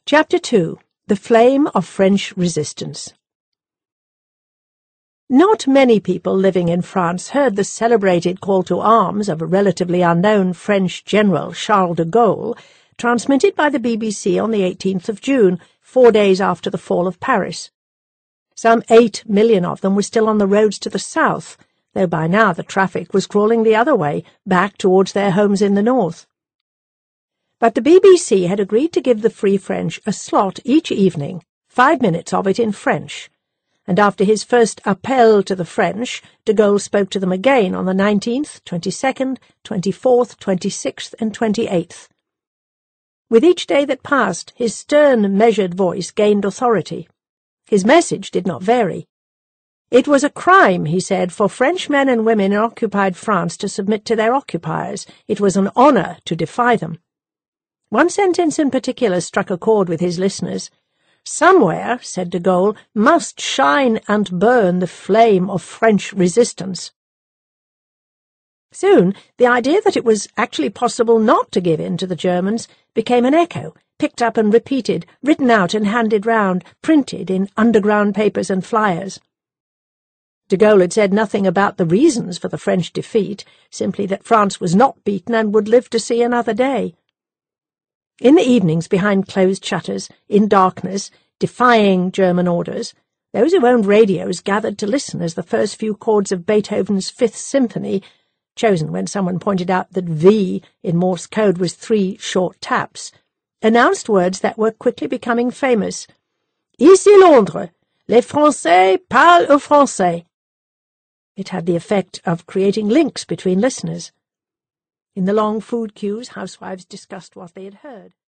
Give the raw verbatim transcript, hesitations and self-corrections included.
Chapter two. The Flame of French Resistance. Not many people living in France heard the celebrated call to arms of a relatively unknown French general, Charles de Gaulle, transmitted by the B B C on the eighteenth of June, four days after the fall of Paris. Some eight million of them were still on the roads to the south, though by now the traffic was crawling the other way, back towards their homes in the north. But the B B C had agreed to give the Free French a slot each evening, five minutes of it in French, and after his first appel to the French, de Gaulle spoke to them again on the nineteenth, twenty-second, twenty-fourth, twenty-sixth, and twenty-eighth. With each day that passed, his stern, measured voice gained authority. His message did not vary. It was a crime, he said, for French men and women in occupied France to submit to their occupiers. It was an honour to defy them. One sentence in particular struck a chord with his listeners. Somewhere, said de Gaulle, must shine and burn the flame of French resistance. Soon, the idea that it was actually possible not to give in to the Germans became an echo, picked up and repeated, written out and handed round, printed in underground papers and flyers. De Gaulle had said nothing about the reasons for the French defeat, simply that France was not beaten and would live to see another day. In the evenings, behind closed shutters, in darkness, defying German orders, those who owned radios gathered to listen as the first few chords of Beethoven's Fifth Symphony, chosen when someone pointed out that V in Morse code was three short taps, announced words that were quickly becoming famous. Ici Londres, les Français parlent au Français. It had the effect of creating links between listeners. In the long food queues, housewives discussed what they had heard.